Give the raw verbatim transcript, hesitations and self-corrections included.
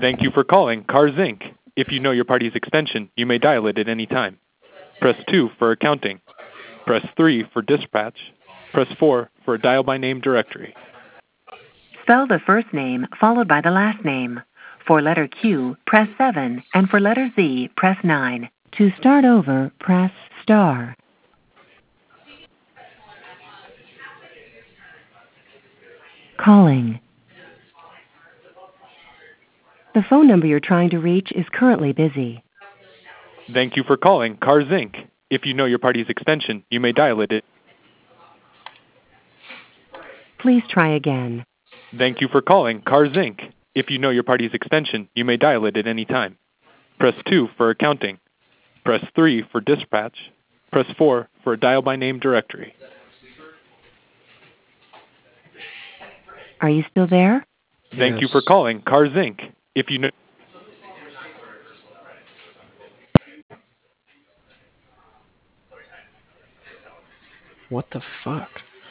Thank you for calling Cars Incorporated. If you know your party's extension, you may dial it at any time. Press two for accounting. Press three for dispatch. Press four for a dial by name directory. Spell the first name followed by the last name. For letter Q, press seven, and for letter Z, press nine. To start over, press star. Calling. The phone number you're trying to reach is currently busy. Thank you for calling Cars Incorporated. If you know your party's extension, you may dial it at... Please try again. Thank you for calling Cars Incorporated. If you know your party's extension, you may dial it at any time. Press two for accounting. Press three for dispatch. Press four for a dial by name directory. Are you still there? Thank Yes. you for calling Cars Incorporated. If you know... What the fuck?